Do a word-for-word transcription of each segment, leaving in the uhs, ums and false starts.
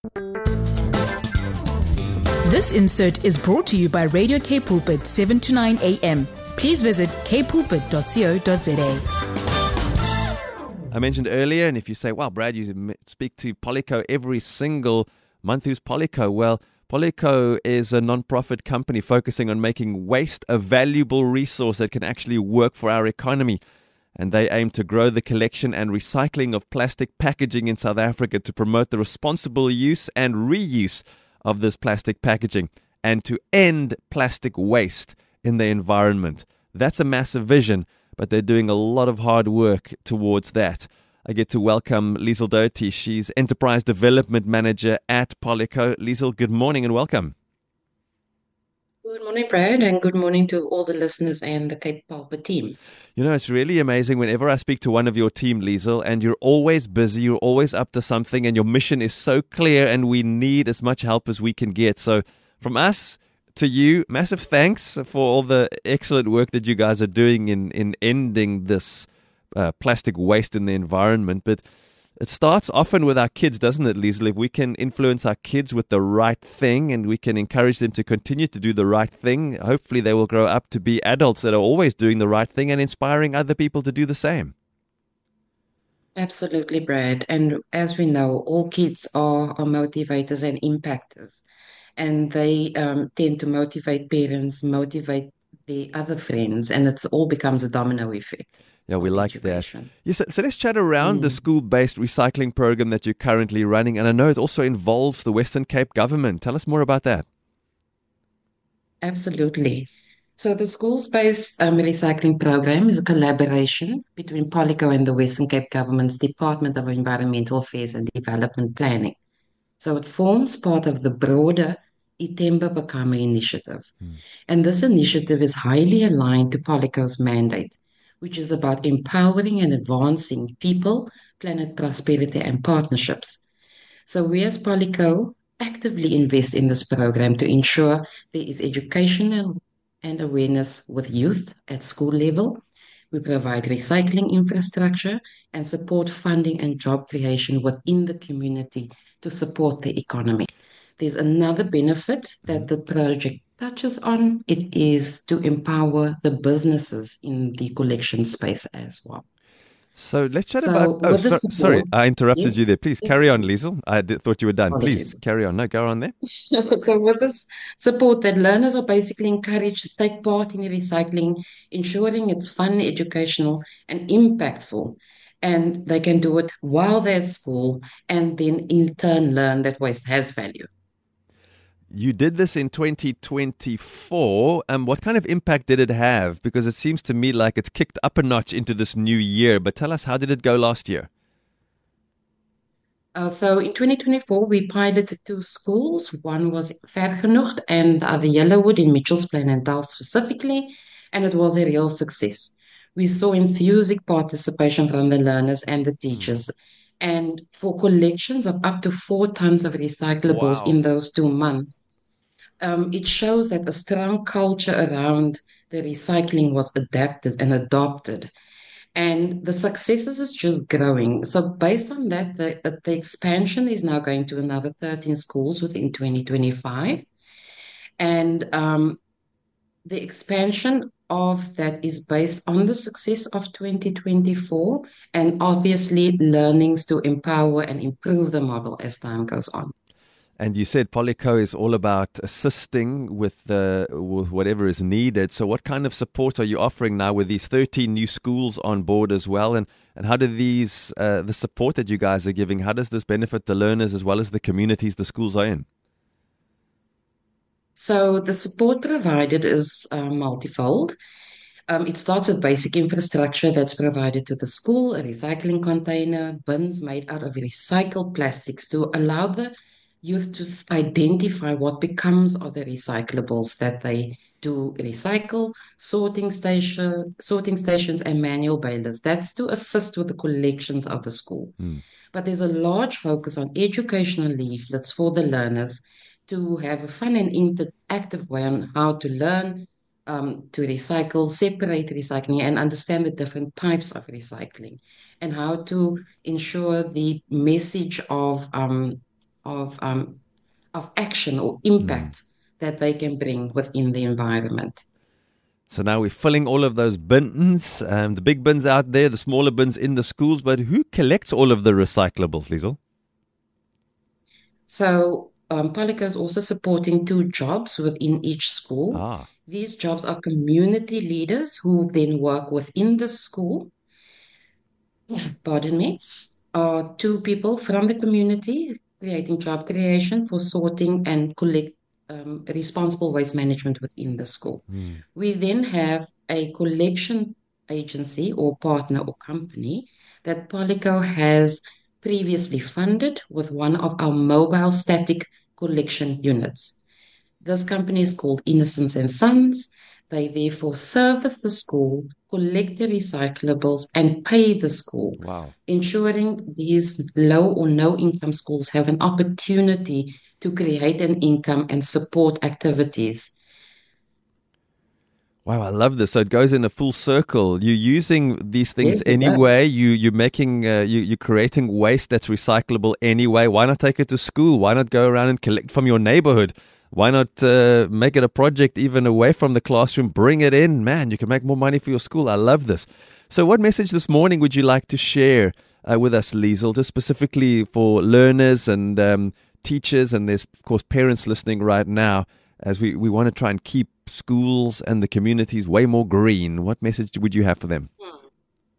This insert is brought to you by Radio K Pulpit, seven to nine a.m. Please visit k pulpit dot co dot za. I mentioned earlier, and if you say, wow, Brad, you speak to Polyco every single month. Who's Polyco? Well, Polyco is a non-profit company focusing on making waste a valuable resource that can actually work for our economy. And they aim to grow the collection and recycling of plastic packaging in South Africa to promote the responsible use and reuse of this plastic packaging and to end plastic waste in the environment. That's a massive vision, but they're doing a lot of hard work towards that. I get to welcome Liesl Doty. She's Enterprise Development Manager at Polyco. Liesl, good morning and welcome. Good morning, Brad, and good morning to all the listeners and the Cape Pulpit team. You know, it's really amazing whenever I speak to one of your team, Liesl, and you're always busy, you're always up to something, and your mission is so clear, and we need as much help as we can get. So from us to you, massive thanks for all the excellent work that you guys are doing in, in ending this uh, plastic waste in the environment. But it starts often with our kids, doesn't it, Liesl? If we can influence our kids with the right thing and we can encourage them to continue to do the right thing, hopefully they will grow up to be adults that are always doing the right thing and inspiring other people to do the same. Absolutely, Brad. And as we know, all kids are, are motivators and impactors. And they um, tend to motivate parents, motivate the other friends, and it all becomes a domino effect. Yeah, we like education. that. Yes, so, so let's chat around mm. the school-based recycling program that you're currently running. And I know it also involves the Western Cape government. Tell us more about that. Absolutely. So the schools-based um, recycling program is a collaboration between Polyco and the Western Cape government's Department of Environmental Affairs and Development Planning. So it forms part of the broader Itemba Bakama initiative. Mm. And this initiative is highly aligned to Polyco's mandate, which is about empowering and advancing people, planet prosperity, and partnerships. So we as Polyco actively invest in this program to ensure there is educational and awareness with youth at school level. We provide recycling infrastructure and support funding and job creation within the community to support the economy. There's another benefit that the project touches on. It is to empower the businesses in the collection space as well. So let's chat so about... Oh, so, support, sorry, I interrupted yes, you there. Please yes, carry on, Liesl. I did, thought you were done. Please carry on. No, go on there. So with this support, that learners are basically encouraged to take part in recycling, ensuring it's fun, educational, and impactful. And they can do it while they're at school and then in turn learn that waste has value. You did this in twenty twenty-four. Um, what kind of impact did it have? Because it seems to me like it's kicked up a notch into this new year. But tell us, how did it go last year? Uh, so in twenty twenty-four, we piloted two schools. One was Vergenoegd and the other Yellowwood in Mitchells Plain and Dal specifically. And it was a real success. We saw enthusiastic participation from the learners and the teachers. And for collections of up to four tons of recyclables wow. in those two months, um, it shows that a strong culture around the recycling was adapted and adopted. And the successes is just growing. So based on that, the, the expansion is now going to another thirteen schools within twenty twenty-five. And um, the expansion of that is based on the success of twenty twenty-four and obviously learnings to empower and improve the model as time goes on. And you said Polyco is all about assisting with, the, with whatever is needed. So what kind of support are you offering now with these thirteen new schools on board as well? And, and how do these, uh, the support that you guys are giving, how does this benefit the learners as well as the communities the schools are in? So the support provided is uh, multifold. Um, it starts with basic infrastructure that's provided to the school, a recycling container, bins made out of recycled plastics to allow the youth to identify what becomes of the recyclables that they do recycle, sorting station, sorting stations and manual balers. That's to assist with the collections of the school. Mm. But there's a large focus on educational leaflets for the learners to have a fun and interactive way on how to learn um, to recycle, separate recycling, and understand the different types of recycling, and how to ensure the message of um, of um, of action or Mm. impact that they can bring within the environment. So now we're filling all of those bins, um, the big bins out there, the smaller bins in the schools. But who collects all of the recyclables, Liesel? So um, Polyco is also supporting two jobs within each school. Ah, These jobs are community leaders who then work within the school, pardon me, are two people from the community creating job creation for sorting and collect um, responsible waste management within the school. mm. We then have a collection agency or partner or company that Polyco has previously funded with one of our mobile static collection units. This company is called Innocence and Sons. They therefore service the school, collect the recyclables, and pay the school, Wow. ensuring these low or no income schools have an opportunity to create an income and support activities. Wow, I love this. So it goes in a full circle. You're using these things Yes, it does. anyway. You you're making uh, you you're creating waste that's recyclable anyway. Why not take it to school? Why not go around and collect from your neighborhood? Why not uh, make it a project even away from the classroom? Bring it in, man. You can make more money for your school. I love this. So, what message this morning would you like to share uh, with us, Liesel, just specifically for learners and um, teachers, and there's of course parents listening right now, as we, we want to try and keep schools and the communities way more green. What message would you have for them? Hmm.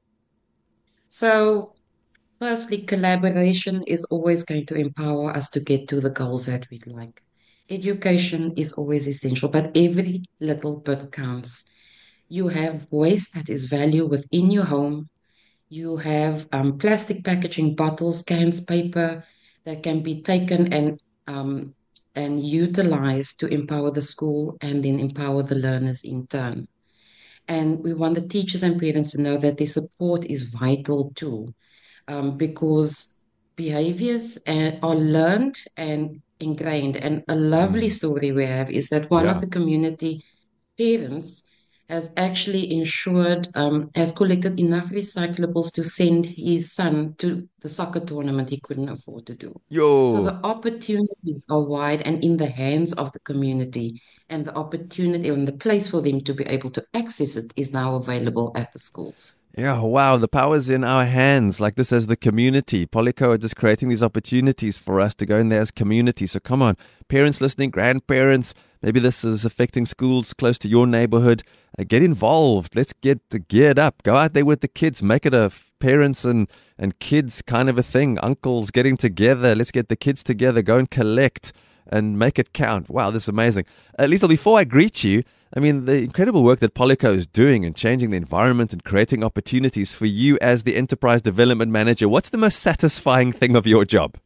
So, firstly, collaboration is always going to empower us to get to the goals that we'd like. Education is always essential, but every little bit counts. You have waste that is value within your home. You have um, plastic packaging, bottles, cans, paper that can be taken and um, and utilized to empower the school and then empower the learners in turn. And we want the teachers and parents to know that their support is vital too, um, because behaviors uh, are learned and ingrained. And a lovely Mm. story we have is that one of Yeah. the community parents has actually ensured, um, has collected enough recyclables to send his son to the soccer tournament he couldn't afford to do. So the Yo. opportunities are wide and in the hands of the community, and the opportunity and the place for them to be able to access it is now available at the schools. Yeah, wow, the power's in our hands. Like this as the community. Polyco are just creating these opportunities for us to go in there as community. So come on, parents listening, grandparents, maybe this is affecting schools close to your neighborhood. Uh, get involved. Let's get geared up. Go out there with the kids. Make it a f- parents and, and kids kind of a thing. Uncles getting together. Let's get the kids together. Go and collect and make it count. Wow, this is amazing. Uh, Liesl, before I greet you, I mean, the incredible work that Polyco is doing and changing the environment and creating opportunities for you as the enterprise development manager. What's the most satisfying thing of your job?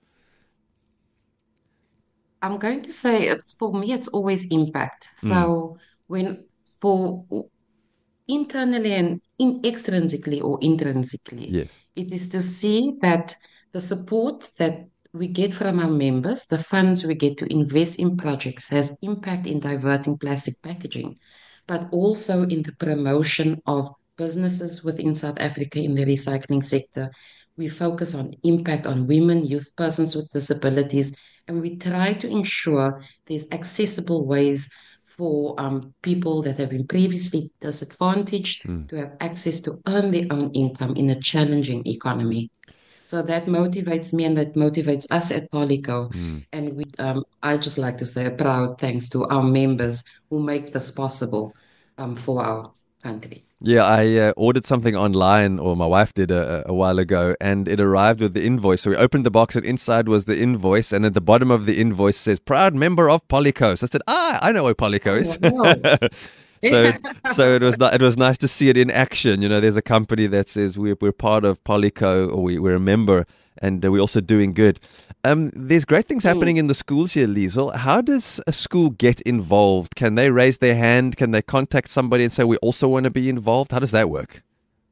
I'm going to say it's for me, it's always impact. Mm, So when for internally and in extrinsically or intrinsically, yes. it is to see that the support that we get from our members, the funds we get to invest in projects, has impact in diverting plastic packaging, but also in the promotion of businesses within South Africa in the recycling sector. We focus on impact on women, youth, persons with disabilities, and we try to ensure there's accessible ways for um, people that have been previously disadvantaged Mm, to have access to earn their own income in a challenging economy. So that motivates me and that motivates us at Polyco. mm. And we, um, I just like to say a proud thanks to our members who make this possible um, for our country. Yeah, I uh, ordered something online, or my wife did a, a while ago, and it arrived with the invoice. So we opened the box, and inside was the invoice, and at the bottom of the invoice says "Proud member of Polyco." So I said, "Ah, I know what Polyco Oh, wow. is." so, so it was ni- it was nice to see it in action. You know, there's a company that says we're we're part of Polyco, or we, we're a member, and uh, we're also doing good. Um, there's great things happening Mm. in the schools here, Liesel. How does a school get involved? Can they raise their hand? Can they contact somebody and say, we also want to be involved? How does that work?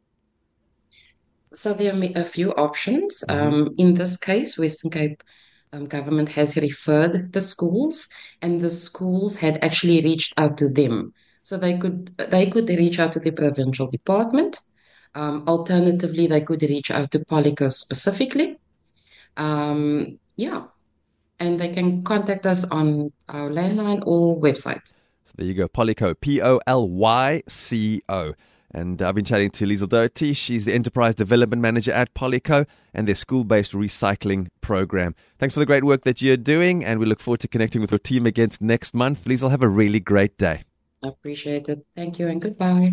So there are ma- a few options. Mm-hmm. Um, in this case, Western Cape um, government has referred the schools, and the schools had actually reached out to them. So they could they could reach out to the provincial department. Um, alternatively, they could reach out to Polyco specifically. Um, yeah, And they can contact us on our landline or website. So there you go, Polyco, P O L Y C O. And I've been chatting to Liesl Doherty. She's the Enterprise Development Manager at Polyco and their school-based recycling program. Thanks for the great work that you're doing, and we look forward to connecting with your team again next month. Liesl, have a really great day. I appreciate it. Thank you and goodbye.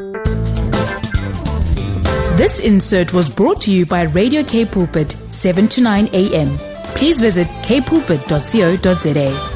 This insert was brought to you by Radio K Pulpit, seven to nine a.m. Please visit k pulpit dot co dot za.